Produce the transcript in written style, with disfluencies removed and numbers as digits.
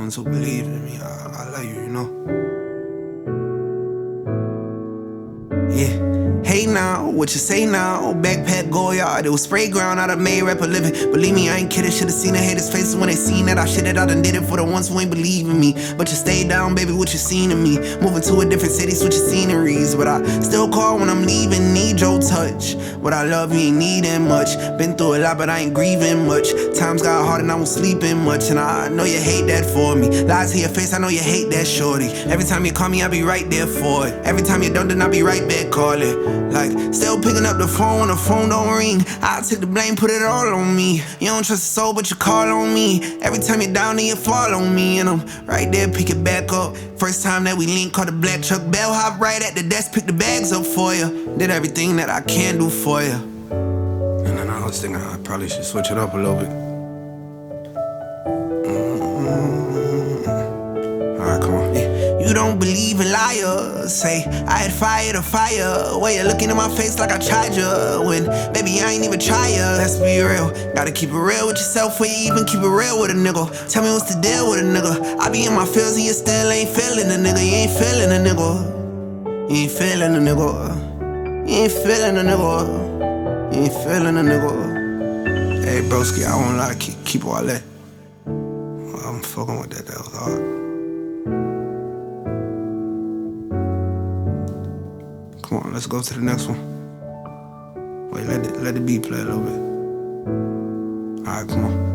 ones who believe in me. I love you, you know. Yeah. Hey now, what you say now? Backpack go yard, it was spray ground. I done made rap a living. Believe me, I ain't kidding. Should've seen the haters' faces when they seen that I shit that I done did it for the ones who ain't believe in me. But you stay down, baby, what you seen in me? Moving to a different city, switching sceneries. But I still call when I'm leaving, need your touch. What I love, you ain't needing much. Been through a lot, but I ain't grieving much. Times got hard and I was sleeping much. And I know you hate that for me. Lies to your face, I know you hate that, shorty. Every time you call me, I be right there for it. Every time you don't, then I be right back calling. Like, still picking up the phone when the phone don't ring. I take the blame, put it all on me. You don't trust a soul, but you call on me. Every time you're down, then you fall on me. And I'm right there, pick it back up. First time that we linked, caught the black truck. Bellhop right at the desk, pick the bags up for you. Did everything that I can do for you. And then I was thinking I probably should switch it up a little bit. Alright, come on. You don't believe in liars. Say, I had fire to fire. Way you're looking in my face like I tried you. When, baby, I ain't even try you. Let's be real. Gotta keep it real with yourself where you even keep it real with a nigga. Tell me what's the deal with a nigga. I be in my feels and you still ain't feeling a nigga. You ain't feeling a nigga. You ain't feeling a nigga. You ain't feeling a nigga. You ain't feeling a nigga. Hey, broski, I won't lie, keep all that. I'm fucking with that, that was hard. Come on, let's go to the next one. Wait, let the beat play a little bit. Alright, come on.